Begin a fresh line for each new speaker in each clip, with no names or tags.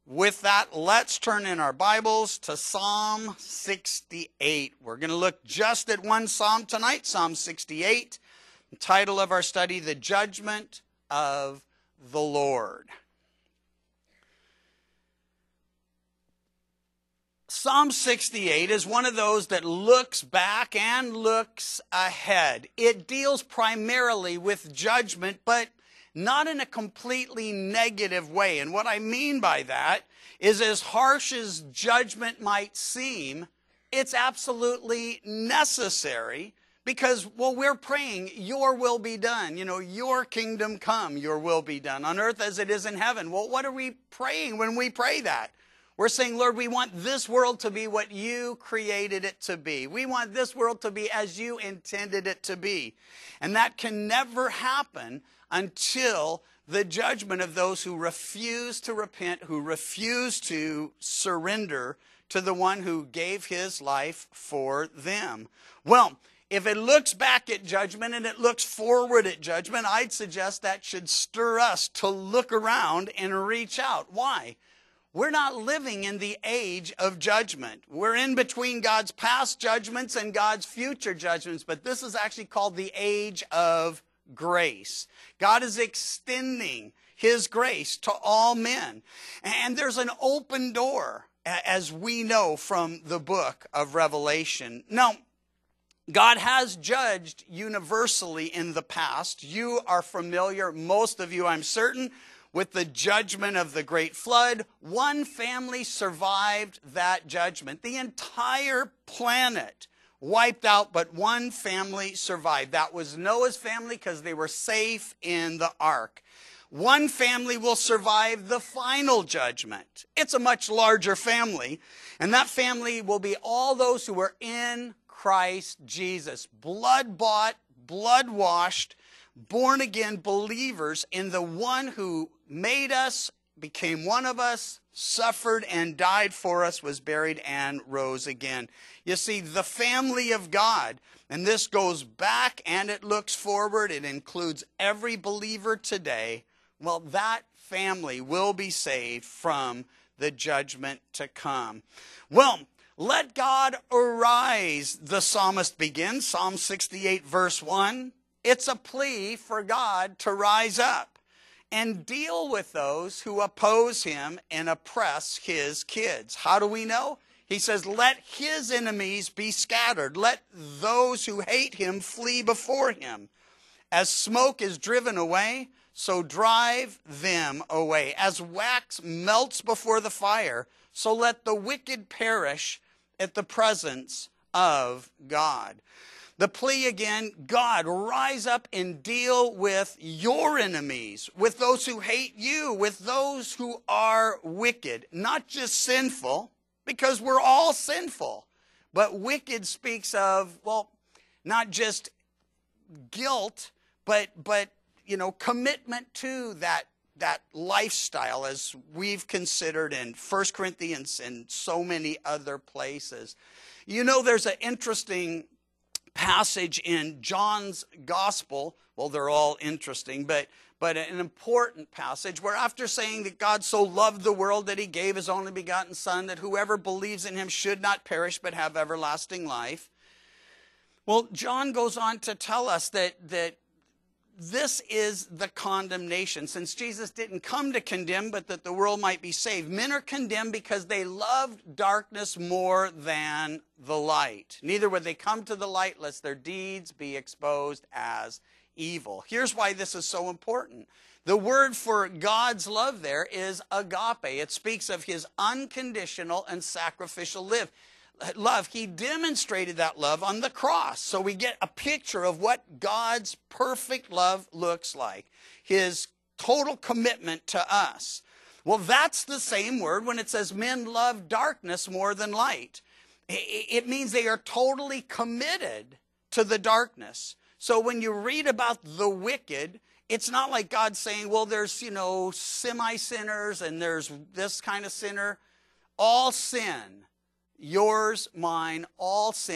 With that, let's turn in our Bibles to Psalm 68. We're going to look just at one psalm tonight, Psalm 68. The title of our study, The Judgment of the Lord. Psalm 68 is one of those that looks back and looks ahead. It deals primarily with judgment, but not in a completely negative way. And what I mean by that is, as harsh as judgment might seem, it's absolutely necessary because, well, we're praying, your will be done. Your kingdom come, your will be done on earth as it is in heaven. Well, what are we praying when we pray that? We're saying, Lord, we want this world to be what you created it to be. We want this world to be as you intended it to be. And that can never happen until the judgment of those who refuse to repent, who refuse to surrender to the one who gave his life for them. Well, if it looks back at judgment and it looks forward at judgment, I'd suggest that should stir us to look around and reach out. Why? We're not living in the age of judgment. We're in between God's past judgments and God's future judgments, but this is actually called the age of grace. God is extending his grace to all men. And there's an open door, as we know from the book of Revelation. Now, God has judged universally in the past. You are familiar, most of you I'm certain, with the judgment of the great flood. One family survived that judgment. The entire planet wiped out, but one family survived. That was Noah's family because they were safe in the ark. One family will survive the final judgment. It's a much larger family, and that family will be all those who are in Christ Jesus, blood-bought, blood-washed, born-again believers in the one who made us, became one of us, suffered and died for us, was buried and rose again. You see, the family of God, and this goes back and it looks forward, it includes every believer today. Well, that family will be saved from the judgment to come. Well, let God arise, the psalmist begins, Psalm 68 verse 1. It's a plea for God to rise up and deal with those who oppose him and oppress his kids. How do we know? He says, let his enemies be scattered. Let those who hate him flee before him. As smoke is driven away, so drive them away. As wax melts before the fire, so let the wicked perish at the presence of God. The plea again, God, rise up and deal with your enemies, with those who hate you, with those who are wicked, not just sinful, because we're all sinful, but wicked speaks of, well, not just guilt, but commitment to that lifestyle, as we've considered in 1 Corinthians and so many other places. There's an interesting passage in John's gospel. Well, they're all interesting, but an important passage where, after saying that God so loved the world that he gave his only begotten son, that whoever believes in him should not perish but have everlasting life. Well, John goes on to tell us that this is the condemnation. Since Jesus didn't come to condemn, but that the world might be saved. Men are condemned because they loved darkness more than the light. Neither would they come to the light lest their deeds be exposed as evil. Here's why this is so important. The word for God's love there is agape. It speaks of his unconditional and sacrificial love. He demonstrated that love on the cross. So we get a picture of what God's perfect love looks like. His total commitment to us. Well, that's the same word when it says men love darkness more than light. It means they are totally committed to the darkness. So when you read about the wicked, it's not like God saying, well, there's, semi-sinners and there's this kind of sinner. All sin, yours, mine, all sin,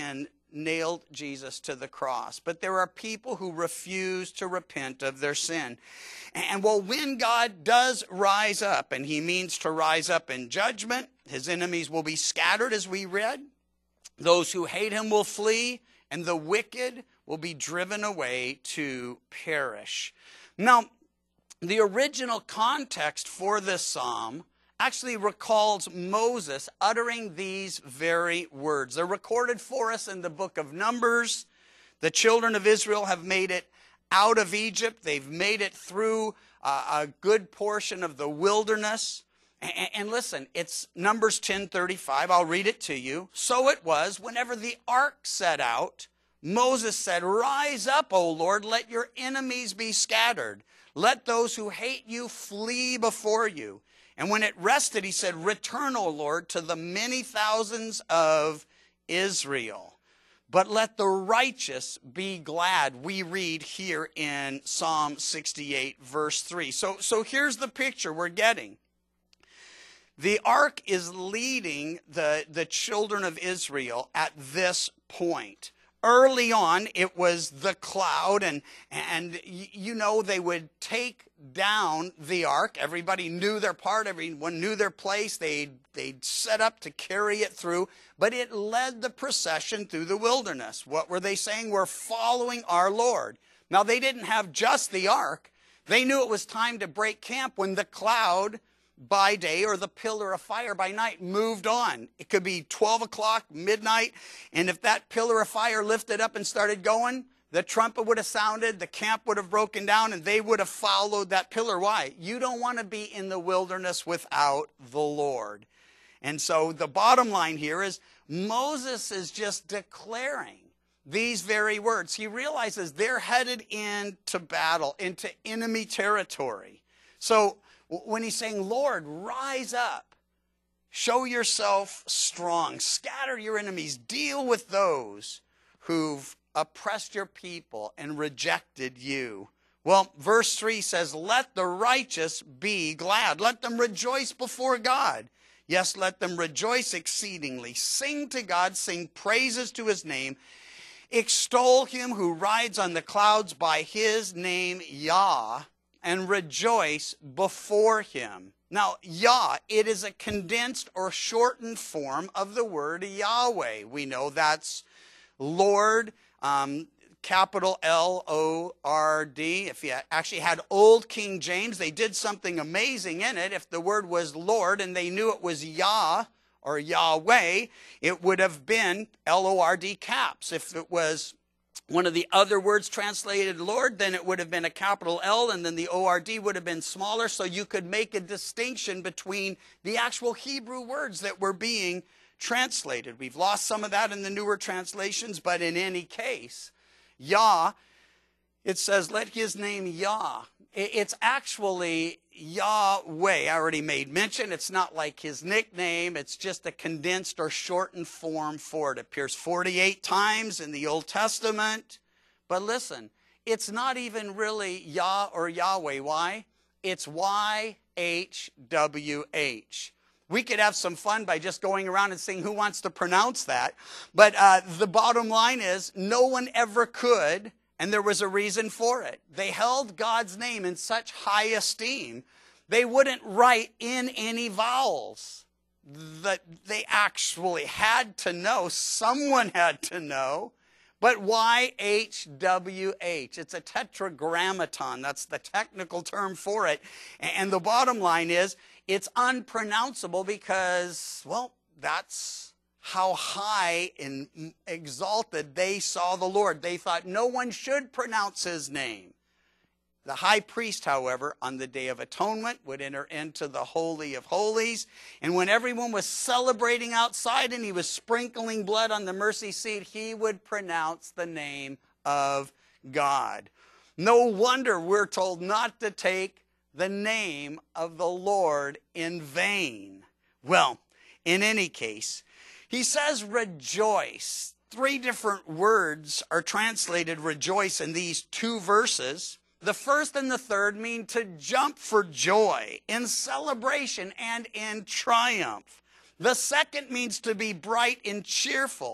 nailed Jesus to the cross. But there are people who refuse to repent of their sin. And well, when God does rise up, and he means to rise up in judgment, his enemies will be scattered, as we read. Those who hate him will flee, and the wicked will be driven away to perish. Now, the original context for this psalm actually recalls Moses uttering these very words. They're recorded for us in the book of Numbers. The children of Israel have made it out of Egypt. They've made it through a good portion of the wilderness. And listen, it's Numbers 10:35. I'll read it to you. So it was, whenever the ark set out, Moses said, "Rise up, O Lord, let your enemies be scattered. Let those who hate you flee before you." And when it rested, he said, "Return, O Lord, to the many thousands of Israel. But let the righteous be glad." We read here in Psalm 68, verse 3. So here's the picture we're getting. The ark is leading the children of Israel at this point. Early on, it was the cloud, and you know, they would take down the ark. Everybody knew their part. Everyone knew their place. They'd set up to carry it through, but it led the procession through the wilderness. What were they saying? We're following our Lord. Now, they didn't have just the ark. They knew it was time to break camp when the cloud by day or the pillar of fire by night moved on. It could be 12 o'clock, midnight, and if that pillar of fire lifted up and started going, the trumpet would have sounded, the camp would have broken down, and they would have followed that pillar. Why? You don't want to be in the wilderness without the Lord. And so the bottom line here is Moses is just declaring these very words. He realizes they're headed into battle, into enemy territory. So when he's saying, "Lord, rise up, show yourself strong, scatter your enemies, deal with those who've oppressed your people and rejected you." Well, verse 3 says, "Let the righteous be glad. Let them rejoice before God. Yes, let them rejoice exceedingly. Sing to God, sing praises to his name. Extol him who rides on the clouds by his name, Yah, and rejoice before him." Now, Yah, it is a condensed or shortened form of the word Yahweh. We know that's Lord, capital L-O-R-D. If you actually had Old King James, they did something amazing in it. If the word was Lord and they knew it was Yah or Yahweh, it would have been L-O-R-D caps. If it was one of the other words translated Lord, then it would have been a capital L, and then the O-R-D would have been smaller, so you could make a distinction between the actual Hebrew words that were being translated. We've lost some of that in the newer translations, but in any case, Yah, it says, let his name Yah. It's actually Yahweh. I already made mention. It's not like his nickname. It's just a condensed or shortened form for it. It appears 48 times in the Old Testament. But listen, it's not even really Yah or Yahweh. Why? It's Y-H-W-H. We could have some fun by just going around and saying, who wants to pronounce that? But the bottom line is, no one ever could. And there was a reason for it. They held God's name in such high esteem, they wouldn't write in any vowels. That they actually had to know. Someone had to know. But Y-H-W-H. It's a tetragrammaton. That's the technical term for it. And the bottom line is, it's unpronounceable because, well, that's how high and exalted they saw the Lord. They thought no one should pronounce his name. The high priest, however, on the Day of Atonement would enter into the Holy of Holies. And when everyone was celebrating outside and he was sprinkling blood on the mercy seat, he would pronounce the name of God. No wonder we're told not to take the name of the Lord in vain. Well, in any case, he says rejoice. 3 different words are translated rejoice in these 2 verses. The first and the third mean to jump for joy, in celebration and in triumph. The second means to be bright and cheerful.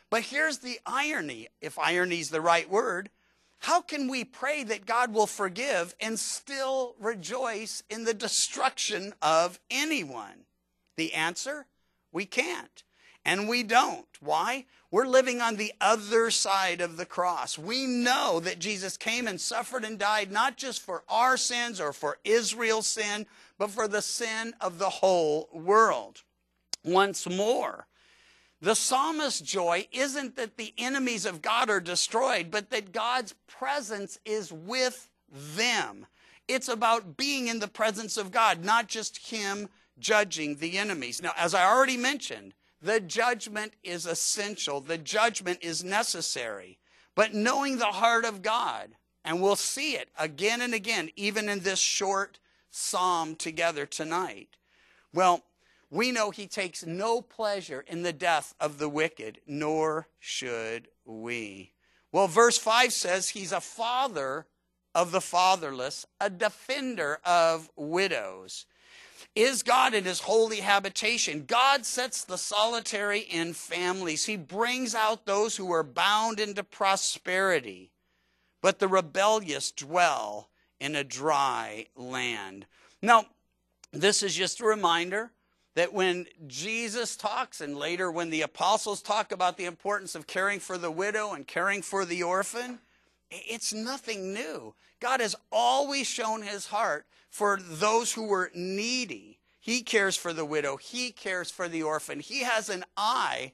But here's the irony, if irony is the right word. How can we pray that God will forgive and still rejoice in the destruction of anyone? The answer? We can't. And we don't. Why? We're living on the other side of the cross. We know that Jesus came and suffered and died not just for our sins or for Israel's sin, but for the sin of the whole world. Once more, the psalmist's joy isn't that the enemies of God are destroyed, but that God's presence is with them. It's about being in the presence of God, not just him judging the enemies. Now, as I already mentioned, the judgment is essential. The judgment is necessary. But knowing the heart of God, and we'll see it again and again, even in this short psalm together tonight. Well, we know he takes no pleasure in the death of the wicked, nor should we. Well, verse 5 says he's a father of the fatherless, a defender of widows. Is God in his holy habitation? God sets the solitary in families. He brings out those who are bound into prosperity, but the rebellious dwell in a dry land. Now, this is just a reminder that when Jesus talks, and later when the apostles talk about the importance of caring for the widow and caring for the orphan, it's nothing new. God has always shown his heart for those who were needy. He cares for the widow. He cares for the orphan. He has an eye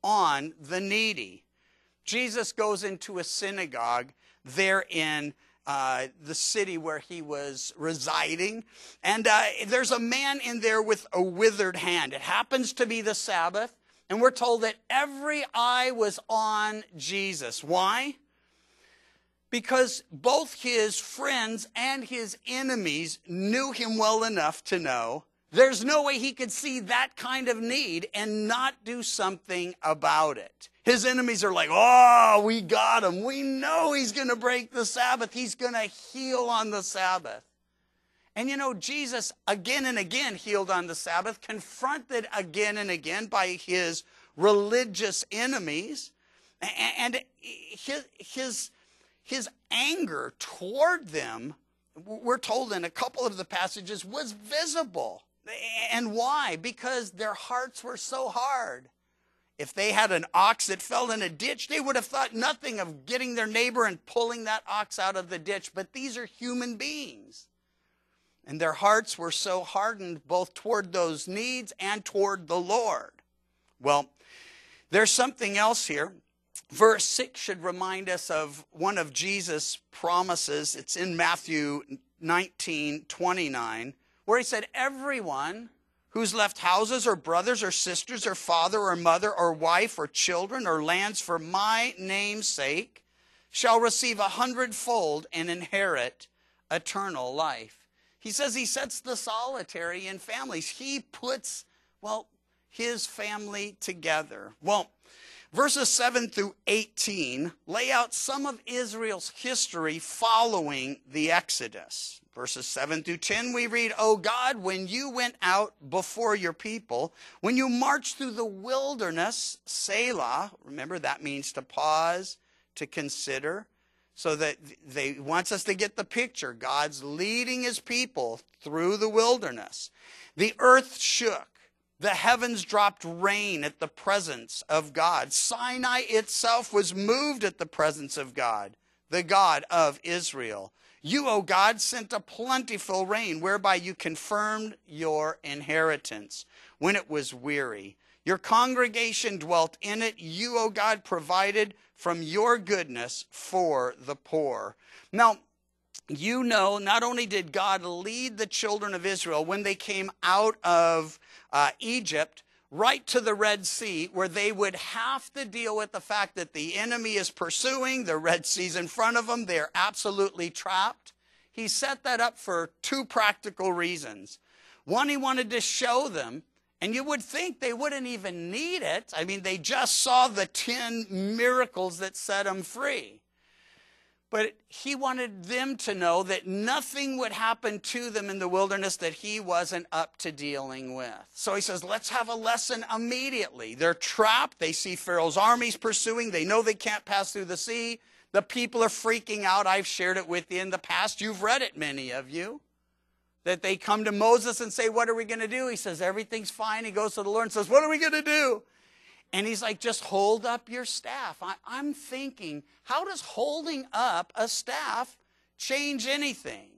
on the needy. Jesus goes into a synagogue there in the city where he was residing. And there's a man in there with a withered hand. It happens to be the Sabbath. And we're told that every eye was on Jesus. Why? Because both his friends and his enemies knew him well enough to know there's no way he could see that kind of need and not do something about it. His enemies are like, oh, we got him. We know he's going to break the Sabbath. He's going to heal on the Sabbath. And you know, Jesus again and again healed on the Sabbath, confronted again and again by his religious enemies. And his anger toward them, we're told in a couple of the passages, was visible. And why? Because their hearts were so hard. If they had an ox that fell in a ditch, they would have thought nothing of getting their neighbor and pulling that ox out of the ditch. But these are human beings. And their hearts were so hardened both toward those needs and toward the Lord. Well, there's something else here. Verse 6 should remind us of one of Jesus' promises. It's in Matthew 19:29, where he said, everyone who's left houses or brothers or sisters or father or mother or wife or children or lands for my name's sake shall receive 100-fold and inherit eternal life. He says he sets the solitary in families. He puts, his family together. Well, verses 7 through 18 lay out some of Israel's history following the Exodus. Verses 7 through 10 we read, O God, when you went out before your people, when you marched through the wilderness, Selah, remember that means to pause, to consider, so that they wants us to get the picture. God's leading his people through the wilderness. The earth shook. The heavens dropped rain at the presence of God. Sinai itself was moved at the presence of God, the God of Israel. You, O God, sent a plentiful rain, whereby you confirmed your inheritance when it was weary. Your congregation dwelt in it. You, O God, provided from your goodness for the poor. Now, you know, not only did God lead the children of Israel when they came out of Egypt right to the Red Sea, where they would have to deal with the fact that the enemy is pursuing, the Red Sea's in front of them, they're absolutely trapped. He set that up for two practical reasons. One, he wanted to show them, and you would think they wouldn't even need it. I mean, they just saw the 10 miracles that set them free. But he wanted them to know that nothing would happen to them in the wilderness that he wasn't up to dealing with. So he says, let's have a lesson immediately. They're trapped. They see Pharaoh's armies pursuing. They know they can't pass through the sea. The people are freaking out. I've shared it with you in the past. You've read it, many of you. That they come to Moses and say, what are we going to do? He says, everything's fine. He goes to the Lord and says, what are we going to do? And he's like, just hold up your staff. I'm thinking, how does holding up a staff change anything?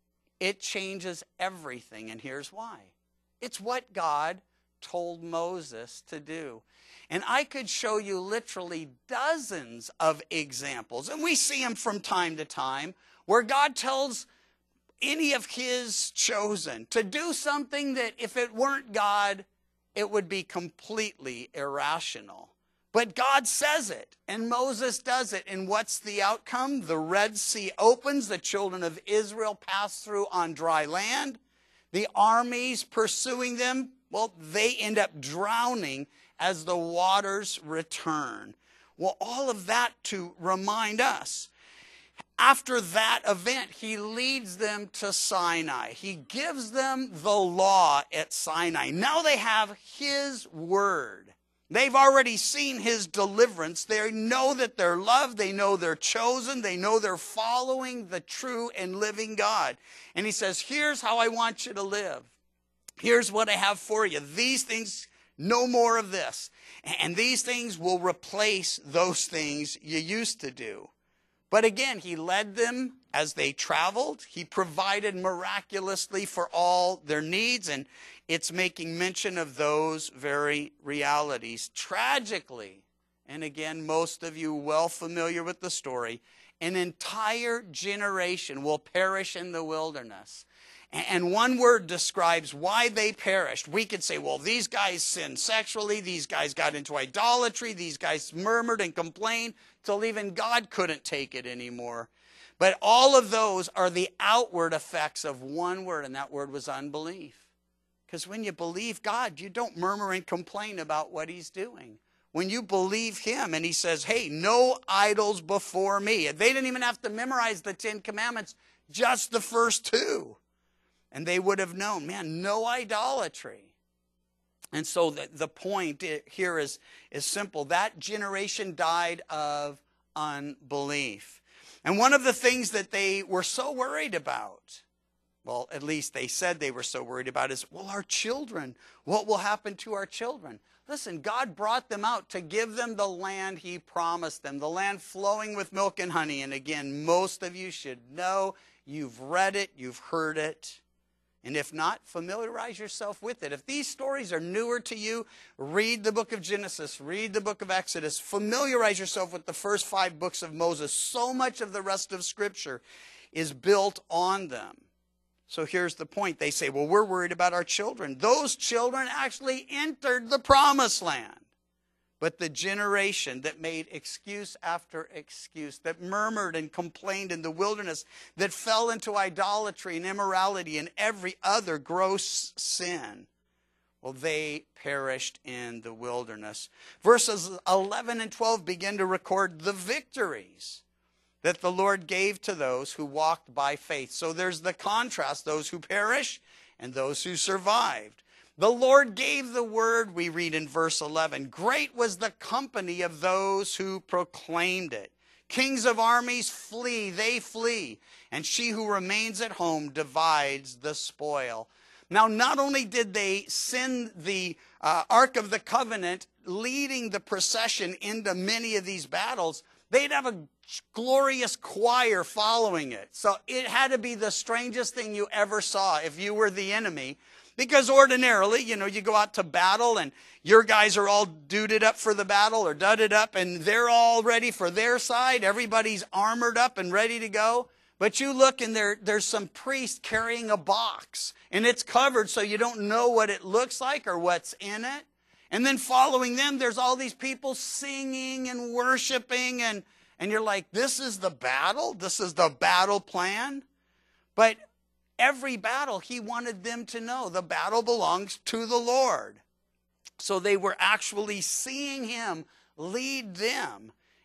It changes everything, and here's why. It's what God told Moses to do. And I could show you literally dozens of examples, and we see them from time to time, where God tells any of his chosen to do something that if it weren't God, it would be completely irrational. But God says it, and Moses does it. And what's the outcome? The Red Sea opens. The children of Israel pass through on dry land. The armies pursuing them, well, they end up drowning as the waters return. Well, all of that to remind us. After that event, he leads them to Sinai. He gives them the law at Sinai. Now they have his word. They've already seen his deliverance. They know that they're loved. They know they're chosen. They know they're following the true and living God. And he says, here's how I want you to live. Here's what I have for you. These things, no more of this. And these things will replace those things you used to do. But again, he led them as they traveled. He provided miraculously for all their needs, and it's making mention of those very realities. Tragically, and again, most of you well familiar with the story, an entire generation will perish in the wilderness. And one word describes why they perished. We could say, well, these guys sinned sexually. These guys got into idolatry. These guys murmured and complained till even God couldn't take it anymore. But all of those are the outward effects of one word, and that word was unbelief. Because when you believe God, you don't murmur and complain about what he's doing. When you believe him and he says, hey, no idols before me. They didn't even have to memorize the 10 Commandments, just the first 2. And they would have known, man, no idolatry. And so the point here is simple. That generation died of unbelief. And one of the things that they were so worried about, well, at least they said they were so worried about, is, well, our children, what will happen to our children? Listen, God brought them out to give them the land he promised them, the land flowing with milk and honey. And again, most of you should know, you've read it, you've heard it. And if not, familiarize yourself with it. If these stories are newer to you, read the book of Genesis, read the book of Exodus, familiarize yourself with the first 5 books of Moses. So much of the rest of Scripture is built on them. So here's the point. They say, well, we're worried about our children. Those children actually entered the promised land. But the generation that made excuse after excuse, that murmured and complained in the wilderness, that fell into idolatry and immorality and every other gross sin, well, they perished in the wilderness. Verses 11 and 12 begin to record the victories that the Lord gave to those who walked by faith. So there's the contrast, those who perish and those who survived. The Lord gave the word, we read in verse 11. Great was the company of those who proclaimed it. Kings of armies flee, they flee. And she who remains at home divides the spoil. Now, not only did they send the Ark of the Covenant leading the procession into many of these battles, they'd have a glorious choir following it. So it had to be the strangest thing you ever saw if you were the enemy. Because ordinarily, you go out to battle and your guys are all duded up for the battle or dudded up and they're all ready for their side. Everybody's armored up and ready to go. But you look and there's some priest carrying a box and it's covered so you don't know what it looks like or what's in it. And then following them, there's all these people singing and worshiping and you're like, this is the battle? This is the battle plan? But every battle, he wanted them to know the battle belongs to the Lord. So they were actually seeing him lead them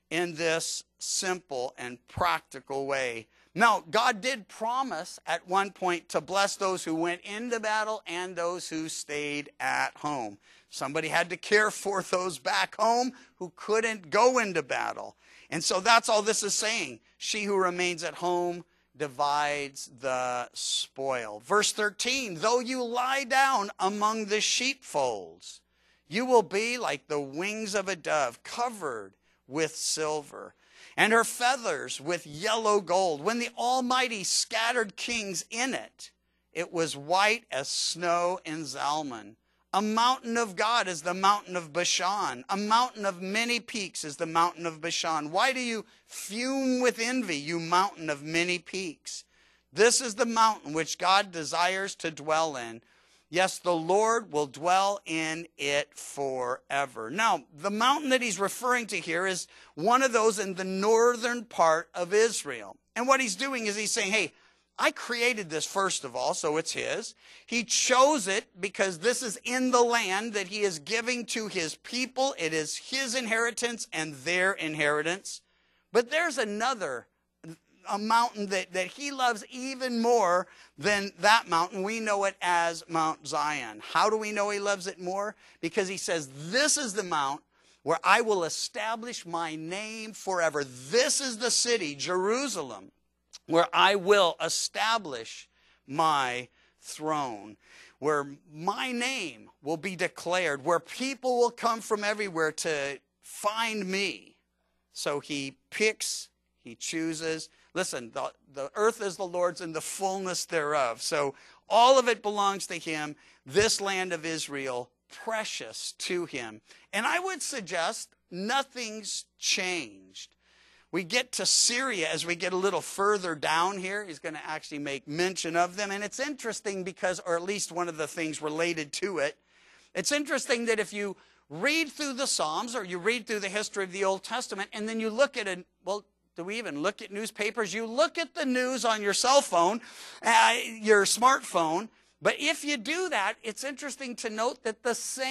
in this simple and practical way. Now, God did promise at one point to bless those who went into battle and those who stayed at home. Somebody had to care for those back home who couldn't go into battle. And so that's all this is saying. She who remains at home divides the spoil. Verse 13, though you lie down among the sheepfolds, you will be like the wings of a dove, covered with silver, and her feathers with yellow gold. When the Almighty scattered kings in it, it was white as snow in Zalman. A mountain of God is the mountain of Bashan. A mountain of many peaks is the mountain of Bashan. Why do you fume with envy, you mountain of many peaks? This is the mountain which God desires to dwell in. Yes, the Lord will dwell in it forever. Now, the mountain that he's referring to here is one of those in the northern part of Israel. And what he's doing is he's saying, hey, I created this first of all, so it's his. He chose it because this is in the land that he is giving to his people. It is his inheritance and their inheritance. But there's another a mountain that he loves even more than that mountain. We know it as Mount Zion. How do we know he loves it more? Because he says, this is the mount where I will establish my name forever. This is the city, Jerusalem, where I will establish my throne, where my name will be declared, where people will come from everywhere to find me. So he picks, he chooses. Listen, the earth is the Lord's and the fullness thereof. So all of it belongs to him. This land of Israel, precious to him. And I would suggest nothing's changed. We get to Syria as we get a little further down here. He's going to actually make mention of them. And it's interesting because, or at least one of the things related to it, it's interesting that if you read through the Psalms or you read through the history of the Old Testament and then you look at it, well, do we even look at newspapers? You look at the news on your cell phone, your smartphone. But if you do that, it's interesting to note that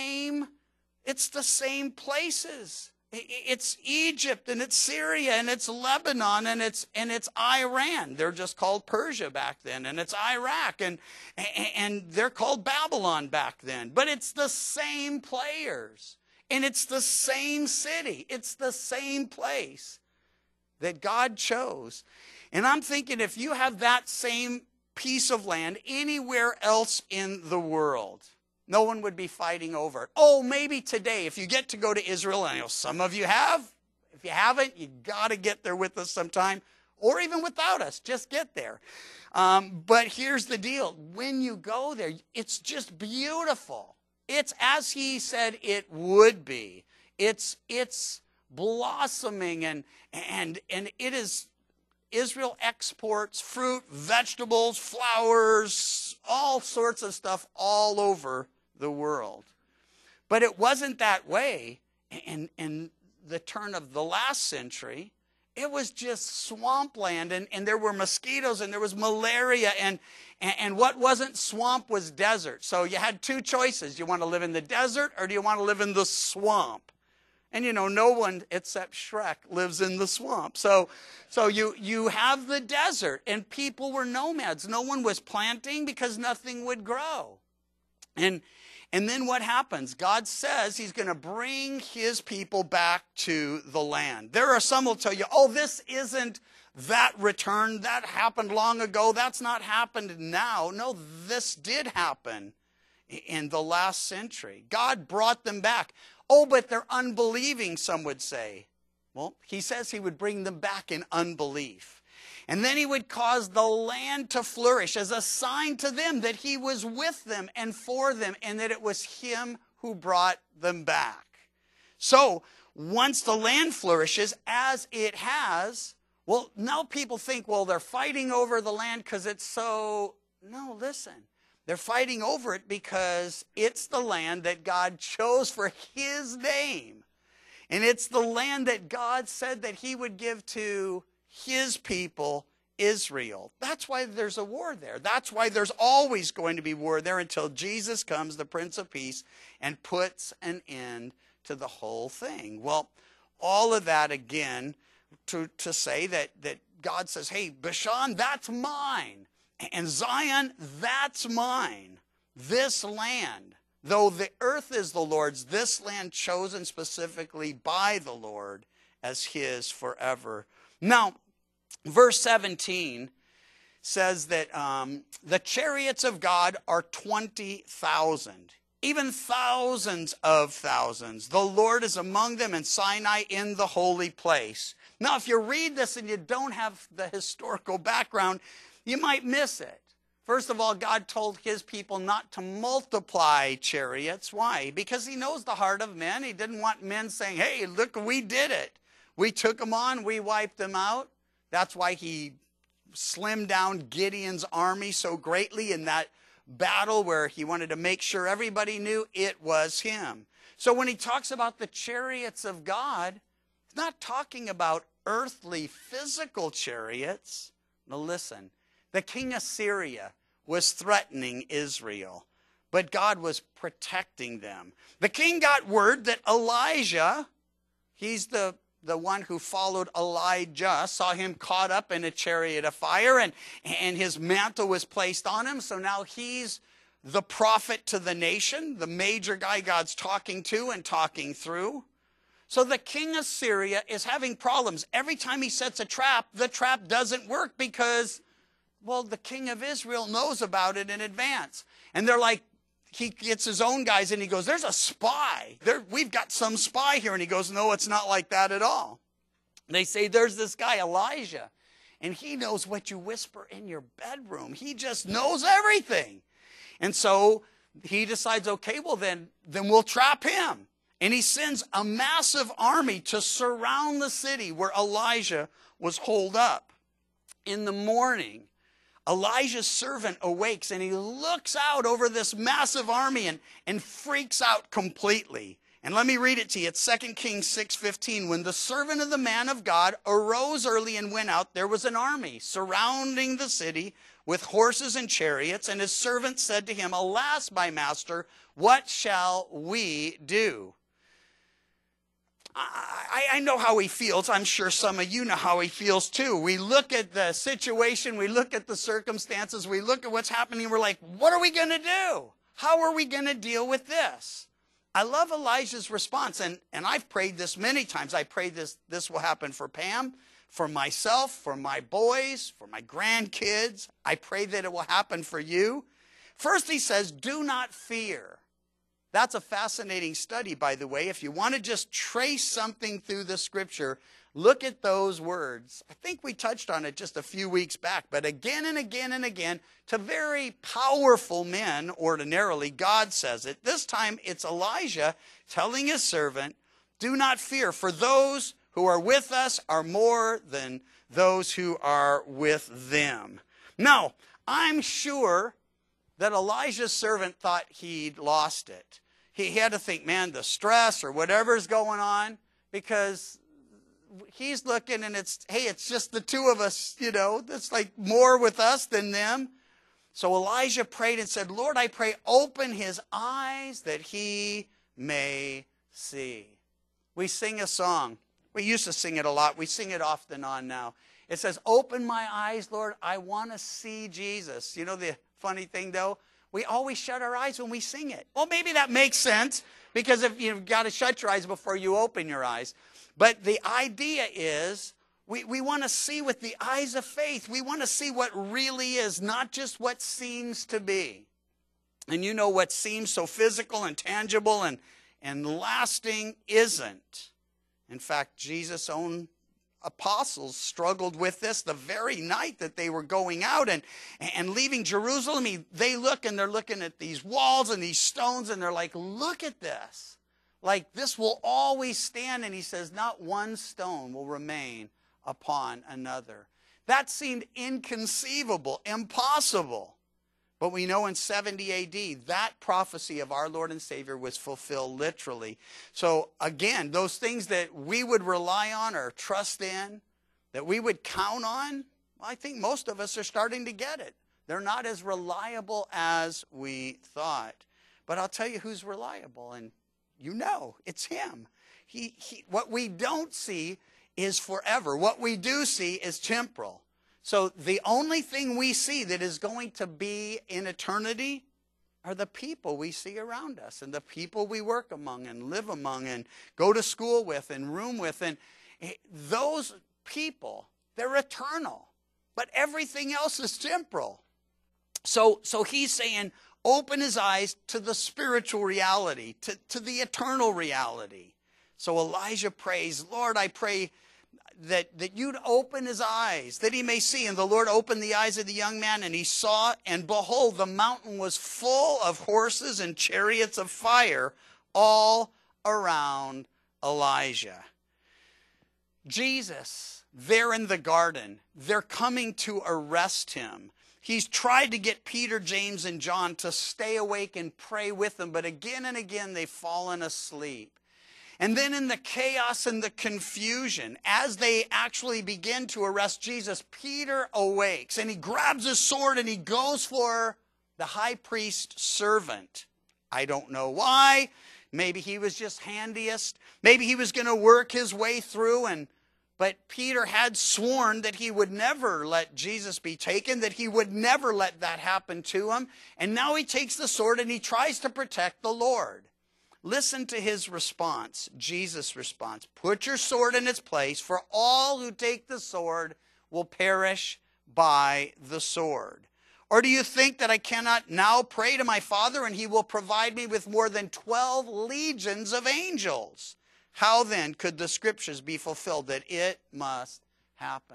it's the same places. It's Egypt and it's Syria and it's Lebanon and it's Iran. They're just called Persia back then, and it's Iraq and they're called Babylon back then. But it's the same players and it's the same city. It's the same place that God chose. And I'm thinking if you have that same piece of land anywhere else in the world, no one would be fighting over it. Oh, maybe today, if you get to go to Israel, and I know some of you have. If you haven't, you got to get there with us sometime, or even without us, just get there. But here's the deal. When you go there, it's just beautiful. It's as he said it would be. It's blossoming, and it is. Israel exports fruit, vegetables, flowers, all sorts of stuff all over the world. But it wasn't that way in the turn of the last century. It was just swampland, and there were mosquitoes, and there was malaria, and what wasn't swamp was desert. So you had two choices. You want to live in the desert, or do you want to live in the swamp? And you know, no one except Shrek lives in the swamp. So you have the desert, and people were nomads. No one was planting because nothing would grow. And then what happens? God says he's going to bring his people back to the land. There are some who will tell you, oh, this isn't that return. That happened long ago. That's not happened now. No, this did happen in the last century. God brought them back. Oh, but they're unbelieving, some would say. Well, he says he would bring them back in unbelief. And then he would cause the land to flourish as a sign to them that he was with them and for them, and that it was him who brought them back. So once the land flourishes, as it has, well, now people think, well, they're fighting over the land because it's so... No, listen. They're fighting over it because it's the land that God chose for his name. And it's the land that God said that he would give to his people, Israel. That's why there's a war there. That's why there's always going to be war there until Jesus comes, the Prince of Peace, and puts an end to the whole thing. Well, all of that again to say that God says, hey, Bashan, that's mine. And Zion, that's mine. This land, though the earth is the Lord's, this land chosen specifically by the Lord as his forever. Now, verse 17 says that the chariots of God are 20,000, even thousands of thousands. The Lord is among them in Sinai in the holy place. Now, if you read this and you don't have the historical background, you might miss it. First of all, God told his people not to multiply chariots. Why? Because he knows the heart of men. He didn't want men saying, hey, look, we did it. We took them on. We wiped them out. That's why he slimmed down Gideon's army so greatly in that battle where he wanted to make sure everybody knew it was him. So when he talks about the chariots of God, he's not talking about earthly, physical chariots. Now listen, the king of Syria was threatening Israel, but God was protecting them. The king got word that Elijah, he's the one who followed Elijah, saw him caught up in a chariot of fire, and his mantle was placed on him. So now he's the prophet to the nation, the major guy God's talking to and talking through. So the king of Syria is having problems. Every time he sets a trap, the trap doesn't work because, well, the king of Israel knows about it in advance. And they're like, he gets his own guys and he goes, there's a spy. We've got some spy here. And he goes, no, it's not like that at all. They say, there's this guy, Elijah, and he knows what you whisper in your bedroom. He just knows everything. And so he decides, okay, well, then we'll trap him. And he sends a massive army to surround the city where Elijah was holed up. In the morning, Elijah's servant awakes and he looks out over this massive army and freaks out completely. And let me read it to you. It's 2 Kings 6:15. When the servant of the man of God arose early and went out, there was an army surrounding the city with horses and chariots. And his servant said to him, alas, my master, what shall we do? I know how he feels. I'm sure some of you know how he feels too. We look at the situation, we look at the circumstances, we look at what's happening, we're like, what are we going to do? How are we going to deal with this? I love Elijah's response, and I've prayed this many times. I pray this will happen for Pam, for myself, for my boys, for my grandkids. I pray that it will happen for you. First he says, do not fear. That's a fascinating study, by the way. If you want to just trace something through the scripture, look at those words. I think we touched on it just a few weeks back, but again and again and again, to very powerful men, ordinarily, God says it. This time it's Elijah telling his servant, do not fear, for those who are with us are more than those who are with them. Now, I'm sure that Elijah's servant thought he'd lost it. He had to think, man, the stress or whatever's going on, because he's looking and it's just the two of us, that's like more with us than them. So Elijah prayed and said, Lord, I pray, open his eyes that he may see. We sing a song. We used to sing it a lot. We sing it off and on now. It says, open my eyes, Lord, I want to see Jesus. You know the funny thing, though? We always shut our eyes when we sing it. Well, maybe that makes sense, because if you've got to shut your eyes before you open your eyes. But the idea is we want to see with the eyes of faith. We want to see what really is, not just what seems to be. And you know what seems so physical and tangible and lasting isn't. In fact, Jesus' own apostles struggled with this the very night that they were going out and leaving Jerusalem. They look and they're looking at these walls and these stones and they're like, look at this. Like, this will always stand. And he says, not one stone will remain upon another. That seemed inconceivable, impossible. But we know in 70 AD, that prophecy of our Lord and Savior was fulfilled literally. So again, those things that we would rely on or trust in, that we would count on, well, I think most of us are starting to get it. They're not as reliable as we thought. But I'll tell you who's reliable, and you know it's him. What we don't see is forever. What we do see is temporal. So the only thing we see that is going to be in eternity are the people we see around us and the people we work among and live among and go to school with and room with. And those people, they're eternal. But everything else is temporal. So he's saying, open his eyes to the spiritual reality, to the eternal reality. So Elijah prays, Lord, I pray that you'd open his eyes, that he may see. And the Lord opened the eyes of the young man, and he saw, and behold, the mountain was full of horses and chariots of fire all around Elijah. Jesus, there in the garden, they're coming to arrest him. He's tried to get Peter, James, and John to stay awake and pray with him, but again and again they've fallen asleep. And then in the chaos and the confusion, as they actually begin to arrest Jesus, Peter awakes and he grabs his sword and he goes for the high priest's servant. I don't know why. Maybe he was just handiest. Maybe he was going to work his way through. But Peter had sworn that he would never let Jesus be taken, that he would never let that happen to him. And now he takes the sword and he tries to protect the Lord. Listen to his response, Jesus' response. Put your sword in its place, for all who take the sword will perish by the sword. Or do you think that I cannot now pray to my Father, and he will provide me with more than 12 legions of angels? How then could the scriptures be fulfilled that it must happen?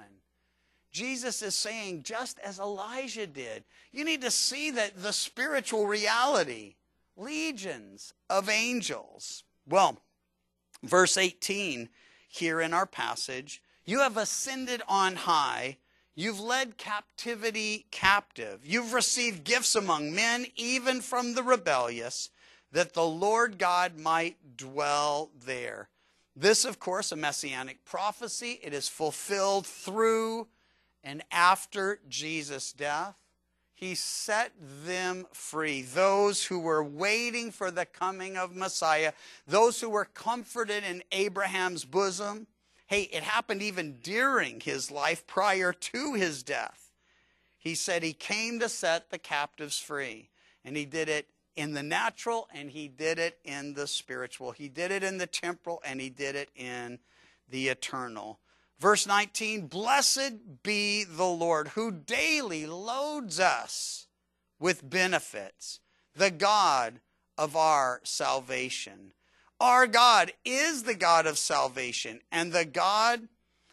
Jesus is saying, just as Elijah did, you need to see that the spiritual reality. Legions of angels. Well, verse 18 here in our passage, you have ascended on high. You've led captivity captive. You've received gifts among men, even from the rebellious, that the Lord God might dwell there. This, of course, a messianic prophecy. It is fulfilled through and after Jesus' death. He set them free, those who were waiting for the coming of Messiah, those who were comforted in Abraham's bosom. Hey, it happened even during his life prior to his death. He said he came to set the captives free, and he did it in the natural and he did it in the spiritual. He did it in the temporal and he did it in the eternal. Verse 19, blessed be the Lord who daily loads us with benefits, the God of our salvation. Our God is the God of salvation, and to God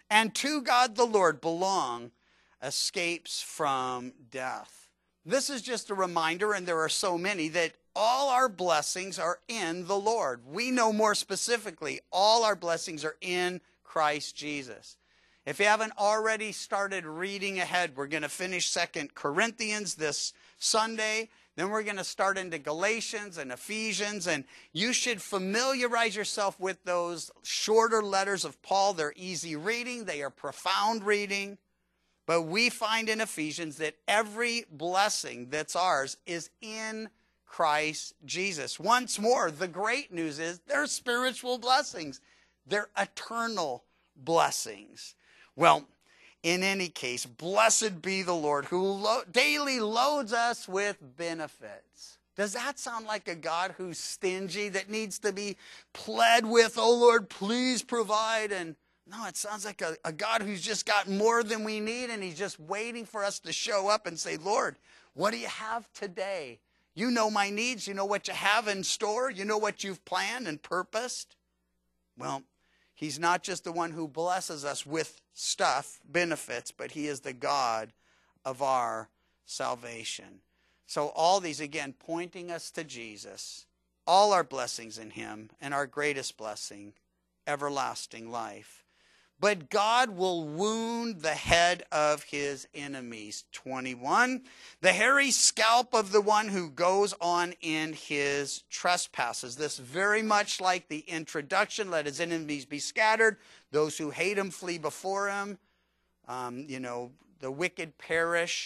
the Lord belong escapes from death. This is just a reminder, and there are so many, that all our blessings are in the Lord. We know more specifically, all our blessings are in Christ Jesus. If you haven't already started reading ahead, we're going to finish 2 Corinthians this Sunday. Then we're going to start into Galatians and Ephesians. And you should familiarize yourself with those shorter letters of Paul. They're easy reading. They are profound reading. But we find in Ephesians that every blessing that's ours is in Christ Jesus. Once more, the great news is they're spiritual blessings. They're eternal blessings. Well, in any case, blessed be the Lord who daily loads us with benefits. Does that sound like a God who's stingy, that needs to be pled with, oh Lord, please provide? And no, it sounds like a God who's just got more than we need, and he's just waiting for us to show up and say, Lord, what do you have today? You know my needs. You know what you have in store. You know what you've planned and purposed. Well, he's not just the one who blesses us with stuff, benefits, but he is the God of our salvation. So all these, again, pointing us to Jesus, all our blessings in him, and our greatest blessing, everlasting life. But God will wound the head of his enemies. 21, the hairy scalp of the one who goes on in his trespasses. This very much like the introduction, let his enemies be scattered. Those who hate him flee before him. The wicked perish.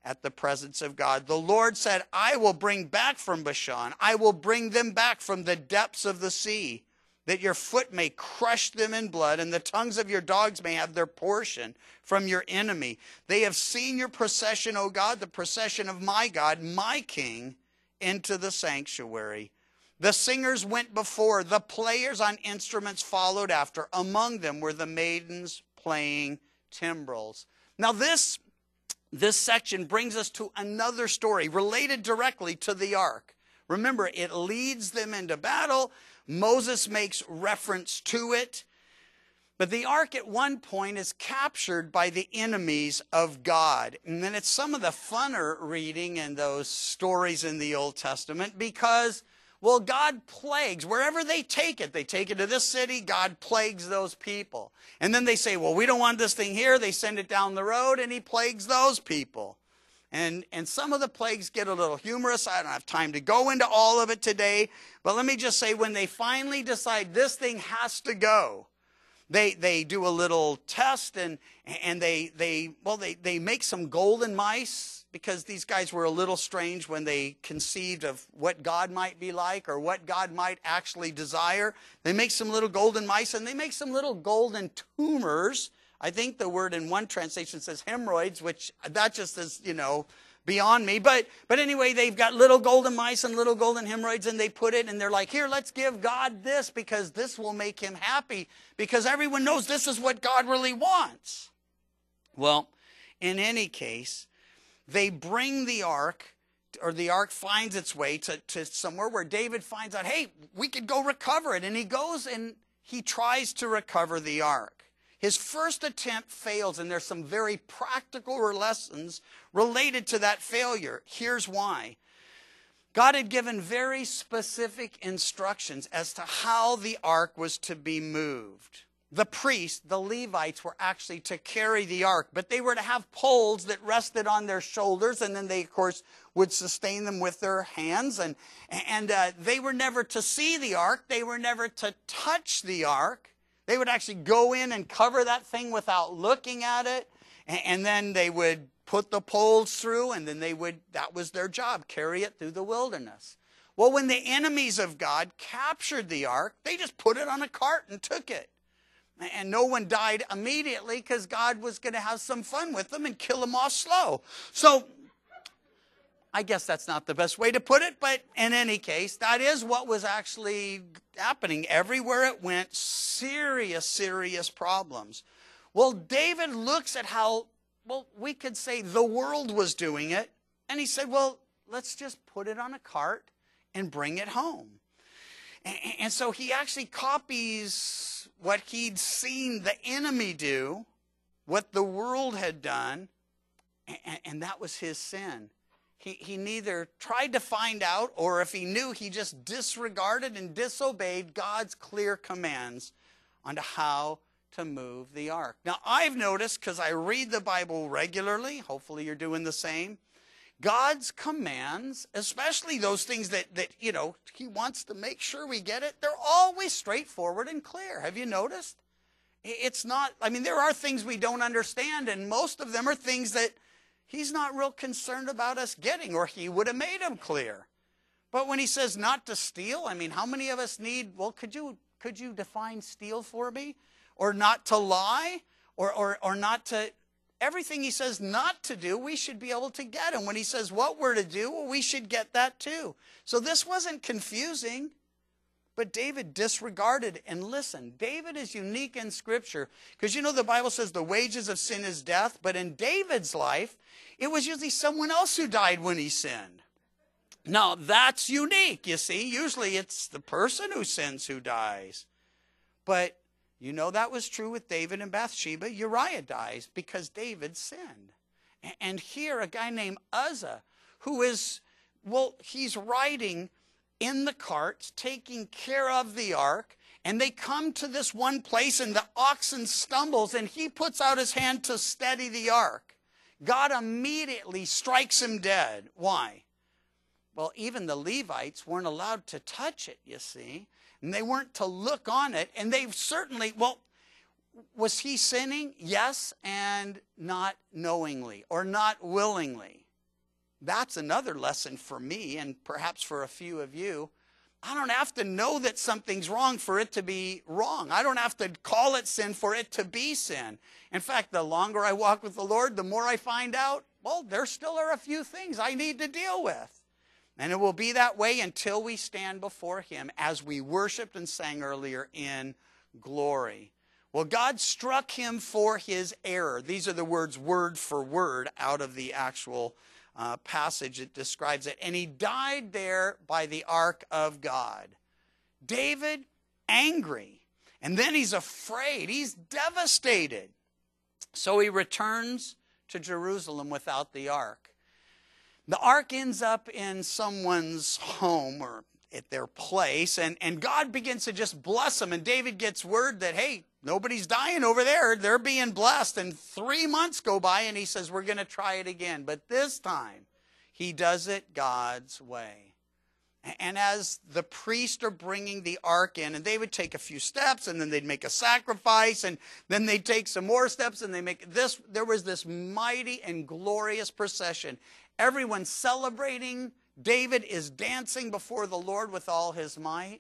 at the presence of God. The Lord said, I will bring back from Bashan, I will bring them back from the depths of the sea, that your foot may crush them in blood, and the tongues of your dogs may have their portion from your enemy. They have seen your procession, O God, the procession of my God, my King, into the sanctuary. The singers went before, the players on instruments followed after. Among them were the maidens playing timbrels. Now this section brings us to another story related directly to the ark. Remember, it leads them into battle. Moses makes reference to it. But the ark at one point is captured by the enemies of God. And then it's some of the funner reading in those stories in the Old Testament because, well, God plagues. Wherever they take it to this city, God plagues those people. And then they say, well, we don't want this thing here. They send it down the road and he plagues those people. And some of the plagues get a little humorous. I don't have time to go into all of it today. But let me just say, when they finally decide this thing has to go, they do a little test and they make some golden mice, because these guys were a little strange when they conceived of what God might be like or what God might actually desire. They make some little golden mice and they make some little golden tumors. I think the word in one translation says hemorrhoids, which that just is, beyond me. But anyway, they've got little golden mice and little golden hemorrhoids, and they put it, and they're like, here, let's give God this because this will make him happy, because everyone knows this is what God really wants. Well, in any case, they bring the ark, or the ark finds its way to somewhere where David finds out, hey, we could go recover it. And he goes and he tries to recover the ark. His first attempt fails, and there's some very practical lessons related to that failure. Here's why. God had given very specific instructions as to how the ark was to be moved. The priests, the Levites, were actually to carry the ark, but they were to have poles that rested on their shoulders, and then they, of course, would sustain them with their hands. And they were never to see the ark. They were never to touch the ark. They would actually go in and cover that thing without looking at it. And then they would put the poles through, and then that was their job, carry it through the wilderness. Well, when the enemies of God captured the ark, they just put it on a cart and took it. And no one died immediately because God was going to have some fun with them and kill them off slow. So I guess that's not the best way to put it, but in any case, that is what was actually happening. Everywhere it went, serious problems. Well, David looks at how, we could say the world was doing it, and he said, well, let's just put it on a cart and bring it home. And so he actually copies what he'd seen the enemy do, what the world had done, and that was his sin. He neither tried to find out, or if he knew, he just disregarded and disobeyed God's clear commands on how to move the ark. Now, I've noticed, because I read the Bible regularly, hopefully you're doing the same, God's commands, especially those things that he wants to make sure we get it, they're always straightforward and clear. Have you noticed? It's not, there are things we don't understand, and most of them are things that he's not real concerned about us getting, or he would have made them clear. But when he says not to steal, how many of us need, could you define steal for me? Or not to lie? Or not to, everything he says not to do, we should be able to get. And when he says what we're to do, we should get that too. So this wasn't confusing, but David disregarded. And listen, David is unique in Scripture, because the Bible says the wages of sin is death, but in David's life, it was usually someone else who died when he sinned. Now, that's unique, you see. Usually it's the person who sins who dies. But that was true with David and Bathsheba. Uriah dies because David sinned. And here, a guy named Uzzah, who is, he's riding in the carts, taking care of the ark, and they come to this one place, and the oxen stumbles, and he puts out his hand to steady the ark. God immediately strikes him dead. Why? Well, even the Levites weren't allowed to touch it, you see, and they weren't to look on it, and they certainly, was he sinning? Yes, and not knowingly or not willingly. that's another lesson for me and perhaps for a few of you. I don't have to know that something's wrong for it to be wrong. I don't have to call it sin for it to be sin. In fact, the longer I walk with the Lord, the more I find out, well, there still are a few things I need to deal with. And it will be that way until we stand before him, as we worshiped and sang earlier, in glory. Well, God struck him for his error. These are the words word for word out of the actual passage. It describes it. And he died there by the ark of God. David, angry. And then he's afraid. He's devastated. So he returns to Jerusalem without the ark. The ark ends up in someone's home or at their place, and God begins to just bless them. And David gets word that, hey, nobody's dying over there. They're being blessed. And 3 months go by, and he says, we're going to try it again. But this time, he does it God's way. And as the priests are bringing the ark in, and they would take a few steps, and then they'd make a sacrifice, and then they'd take some more steps, and they make this. There was this mighty and glorious procession. Everyone celebrating. David is dancing before the Lord with all his might.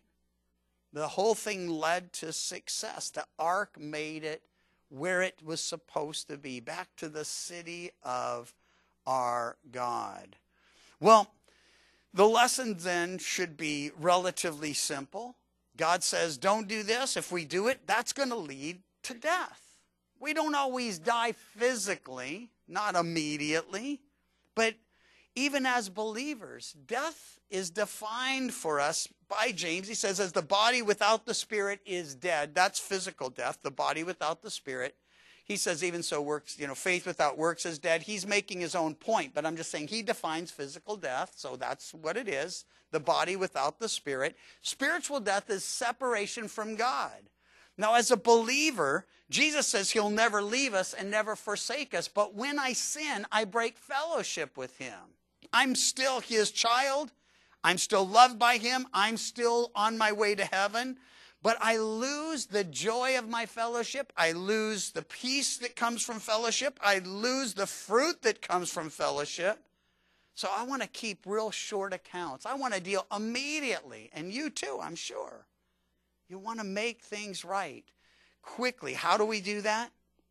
The whole thing led to success. The ark made it where it was supposed to be, back to the city of our God. Well, the lesson then should be relatively simple. God says, don't do this. If we do it, that's going to lead to death. We don't always die physically, not immediately, but even as believers, death is defined for us by James. He says, as the body without the spirit is dead. That's physical death, the body without the spirit. He says, even so, works, faith without works is dead. He's making his own point, but I'm just saying he defines physical death, so that's what it is, the body without the spirit. Spiritual death is separation from God. Now, as a believer, Jesus says he'll never leave us and never forsake us, but when I sin, I break fellowship with him. I'm still his child. I'm still loved by him. I'm still on my way to heaven. But I lose the joy of my fellowship. I lose the peace that comes from fellowship. I lose the fruit that comes from fellowship. So I want to keep real short accounts. I want to deal immediately. And you too, I'm sure. You want to make things right quickly. How do we do that?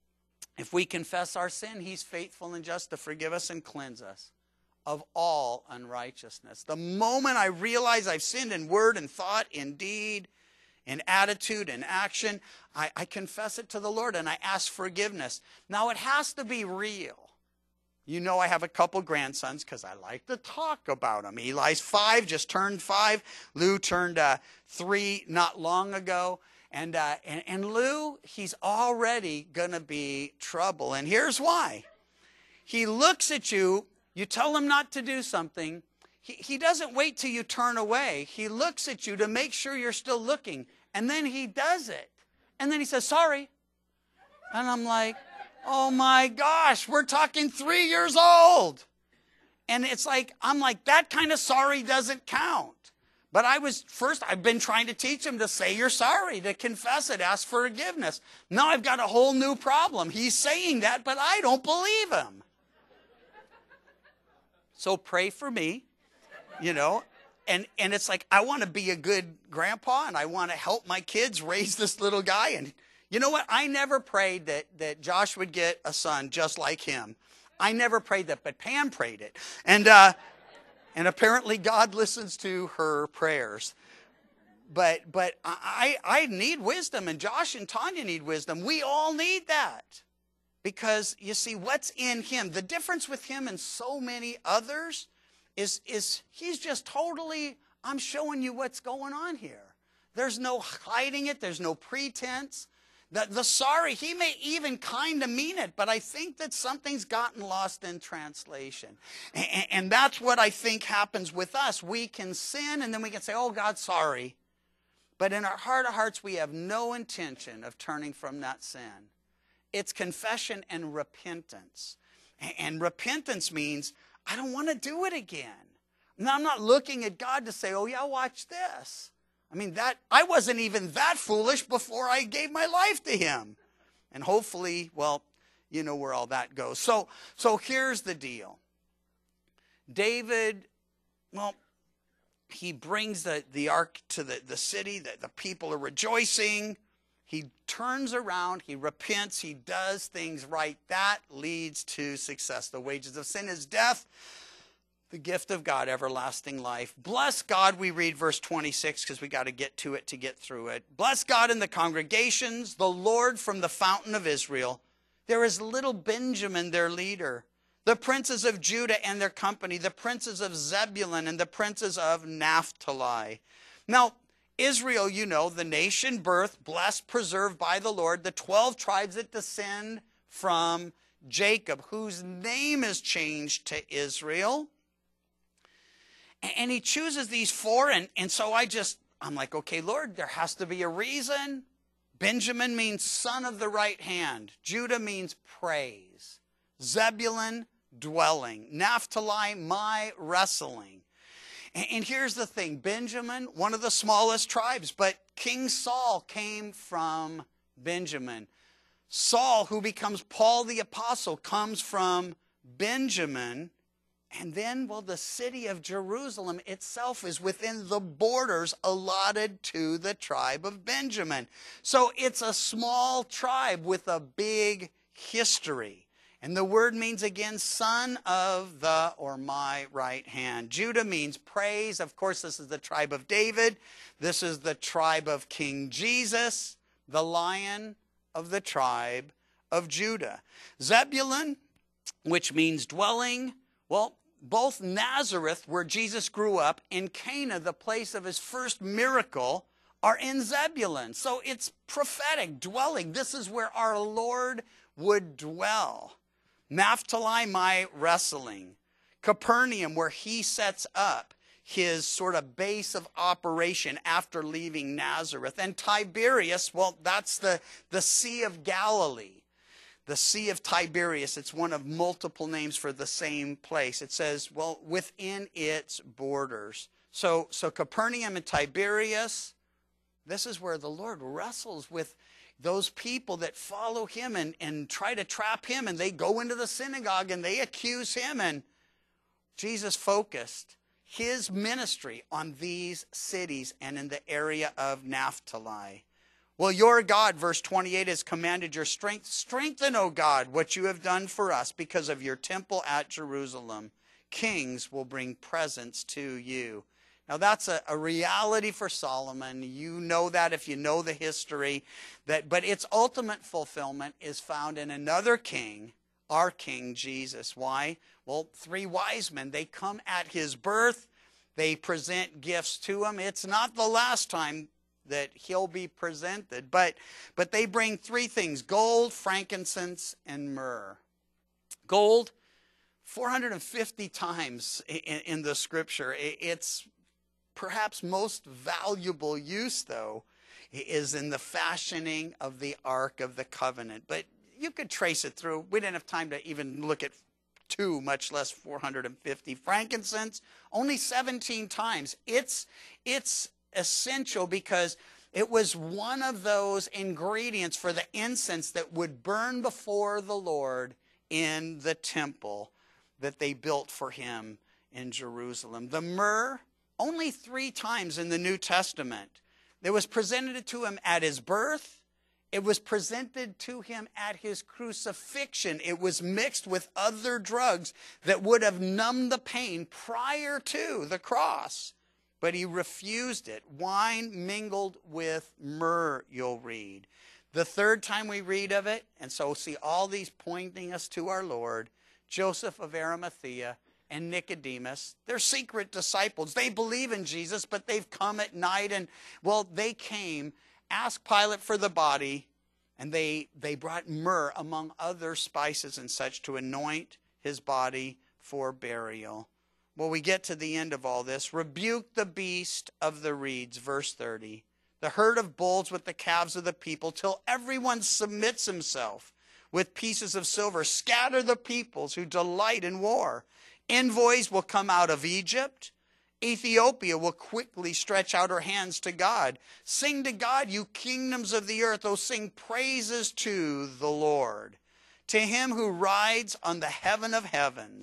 If we confess our sin, he's faithful and just to forgive us and cleanse us of all unrighteousness. The moment I realize I've sinned in word and thought, in deed, in attitude, in action, I confess it to the Lord and I ask forgiveness. Now it has to be real. You know I have a couple grandsons because I like to talk about them. Eli's 5, just turned 5. Lou turned 3 not long ago. And Lou, he's already going to be trouble. And here's why. He looks at you. You tell him not to do something. He doesn't wait till you turn away. He looks at you to make sure you're still looking. And then he does it. And then he says, sorry. And I'm like, oh my gosh, we're talking 3 years old. And it's like, I'm like, that kind of sorry doesn't count. But I've been trying to teach him to say you're sorry, to confess it, ask for forgiveness. Now I've got a whole new problem. He's saying that, but I don't believe him. So pray for me, and it's like, I want to be a good grandpa and I want to help my kids raise this little guy. And you know what? I never prayed that Josh would get a son just like him. I never prayed that, but Pam prayed it. And apparently God listens to her prayers. But I need wisdom, and Josh and Tanya need wisdom. We all need that. Because, you see, what's in him, the difference with him and so many others is he's just totally, I'm showing you what's going on here. There's no hiding it. There's no pretense. The sorry, he may even kind of mean it, but I think that something's gotten lost in translation. And that's what I think happens with us. We can sin, and then we can say, oh, God, sorry. But in our heart of hearts, we have no intention of turning from that sin. It's confession and repentance. And repentance means, I don't want to do it again. Now, I'm not looking at God to say, oh, yeah, watch this. I mean, I wasn't even that foolish before I gave my life to him. And hopefully, well, you know where all that goes. So here's the deal. David, well, he brings the ark to the city. The people are rejoicing. He turns around. He repents. He does things right. That leads to success. The wages of sin is death. The gift of God, everlasting life. Bless God, we read verse 26 because we got to get to it to get through it. Bless God in the congregations, the Lord from the fountain of Israel. There is little Benjamin, their leader. The princes of Judah and their company, the princes of Zebulun and the princes of Naphtali. Now, Israel, you know, the nation birthed, blessed, preserved by the Lord, the 12 tribes that descend from Jacob, whose name is changed to Israel. And he chooses these four, and so I'm like, okay, Lord, there has to be a reason. Benjamin means son of the right hand. Judah means praise. Zebulun, dwelling. Naphtali, my wrestling. And here's the thing. Benjamin, one of the smallest tribes, but King Saul came from Benjamin. Saul, who becomes Paul the Apostle, comes from Benjamin. And then, well, the city of Jerusalem itself is within the borders allotted to the tribe of Benjamin. So it's a small tribe with a big history. And the word means, again, son of the or my right hand. Judah means praise. Of course, this is the tribe of David. This is the tribe of King Jesus, the Lion of the tribe of Judah. Zebulun, which means dwelling. Well, both Nazareth, where Jesus grew up, and Cana, the place of his first miracle, are in Zebulun. So it's prophetic, dwelling. This is where our Lord would dwell. Naphtali, my wrestling. Capernaum, where he sets up his sort of base of operation after leaving Nazareth. And Tiberias, well, that's the Sea of Galilee. The Sea of Tiberias, it's one of multiple names for the same place. It says, well, within its borders. So Capernaum and Tiberias, this is where the Lord wrestles with those people that follow him and try to trap him. And they go into the synagogue and they accuse him. And Jesus focused his ministry on these cities and in the area of Naphtali. Well, your God, verse 28, has commanded your strength. Strengthen, O God, what you have done for us because of your temple at Jerusalem. Kings will bring presents to you. Now, that's a reality for Solomon. You know that if you know the history. But its ultimate fulfillment is found in another king, our King Jesus. Why? Well, 3 wise men, they come at his birth. They present gifts to him. It's not the last time that he'll be presented. But they bring 3 things: gold, frankincense, and myrrh. Gold, 450 times in the scripture. It's perhaps most valuable use, though, is in the fashioning of the Ark of the Covenant. But you could trace it through. We didn't have time to even look at 2, much less 450. Frankincense, only 17 times. It's essential because it was one of those ingredients for the incense that would burn before the Lord in the temple that they built for him in Jerusalem. The myrrh, only 3 times in the New Testament. It was presented to him at his birth. It was presented to him at his crucifixion. It was mixed with other drugs that would have numbed the pain prior to the cross. But he refused it. Wine mingled with myrrh, you'll read. The 3rd time we read of it, and so see all these pointing us to our Lord, Joseph of Arimathea and Nicodemus, they're secret disciples. They believe in Jesus, but they've come at night and, well, they came, asked Pilate for the body, and they brought myrrh among other spices and such to anoint his body for burial. Well, we get to the end of all this. Rebuke the beast of the reeds, verse 30. The herd of bulls with the calves of the people, till everyone submits himself with pieces of silver. Scatter the peoples who delight in war. Envoys will come out of Egypt. Ethiopia will quickly stretch out her hands to God. Sing to God, you kingdoms of the earth. Oh, sing praises to the Lord. To him who rides on the heaven of heavens.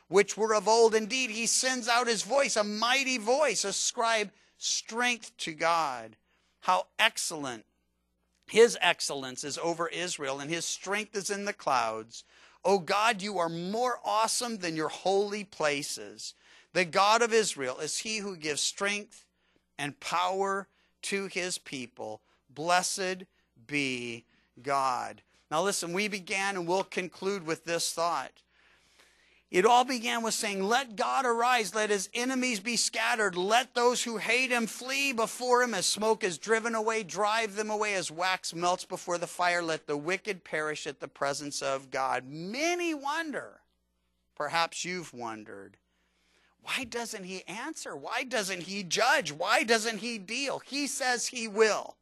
which were of old. Indeed, he sends out his voice, a mighty voice. Ascribe strength to God. How excellent. His excellence is over Israel, and his strength is in the clouds. O God, you are more awesome than your holy places. The God of Israel is he who gives strength and power to his people. Blessed be God. Now listen, we began and we'll conclude with this thought. It all began with saying, let God arise, let his enemies be scattered, let those who hate him flee before him as smoke is driven away, drive them away as wax melts before the fire, let the wicked perish at the presence of God. Many wonder, perhaps you've wondered, why doesn't he answer? Why doesn't he judge? Why doesn't he deal? He says he will.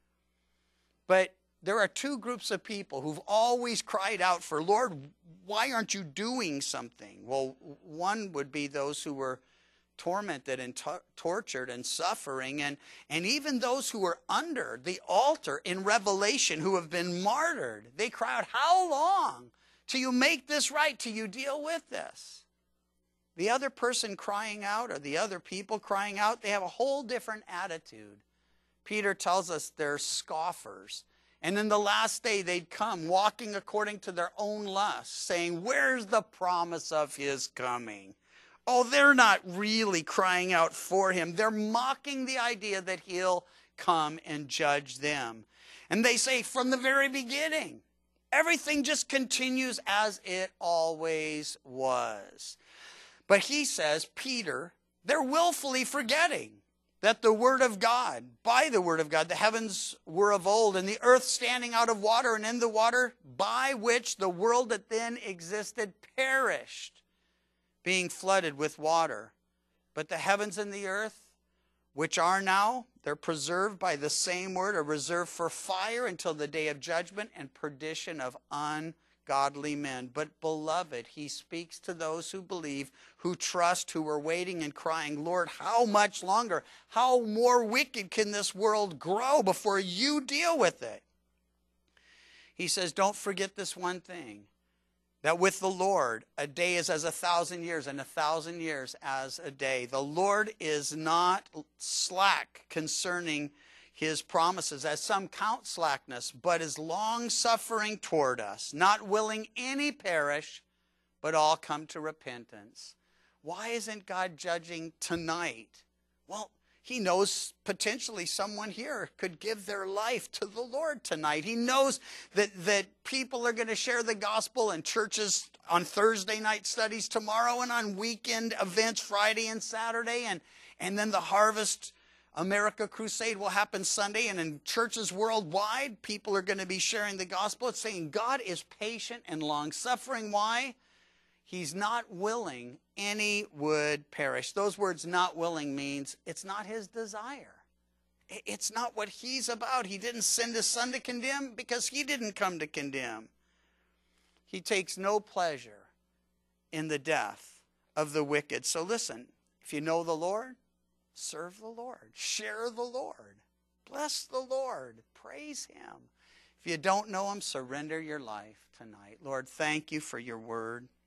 But there are two groups of people who've always cried out for, Lord, why aren't you doing something? Well, one would be those who were tormented and tortured and suffering, and even those who were under the altar in Revelation who have been martyred. They cry out, how long till you make this right, till you deal with this? The other person crying out, or the other people crying out, they have a whole different attitude. Peter tells us they're scoffers. And in the last day, they'd come walking according to their own lusts, saying, where's the promise of his coming? Oh, they're not really crying out for him. They're mocking the idea that he'll come and judge them. And they say, from the very beginning, everything just continues as it always was. But he says, Peter, they're willfully forgetting that the word of God, by the word of God, the heavens were of old, and the earth standing out of water, and in the water by which the world that then existed perished, being flooded with water. But the heavens and the earth, which are now, they're preserved by the same word, are reserved for fire until the day of judgment and perdition of ungodly men. But beloved, he speaks to those who believe, who trust, who are waiting and crying, Lord, how much longer? How more wicked can this world grow before you deal with it? He says, don't forget this one thing, that with the Lord, a day is as 1,000 years, and 1,000 years as a day. The Lord is not slack concerning his promises, as some count slackness, but is long-suffering toward us, not willing any perish, but all come to repentance. Why isn't God judging tonight? Well, he knows potentially someone here could give their life to the Lord tonight. He knows that people are going to share the gospel in churches on Thursday night studies tomorrow, and on weekend events Friday and Saturday, and then the Harvest America Crusade will happen Sunday, and in churches worldwide, people are going to be sharing the gospel. It's saying God is patient and long-suffering. Why? He's not willing any would perish. Those words, not willing, means it's not his desire. It's not what he's about. He didn't send his son to condemn because he didn't come to condemn. He takes no pleasure in the death of the wicked. So listen, if you know the Lord, serve the Lord. Share the Lord. Bless the Lord. Praise him. If you don't know him, surrender your life tonight. Lord, thank you for your word.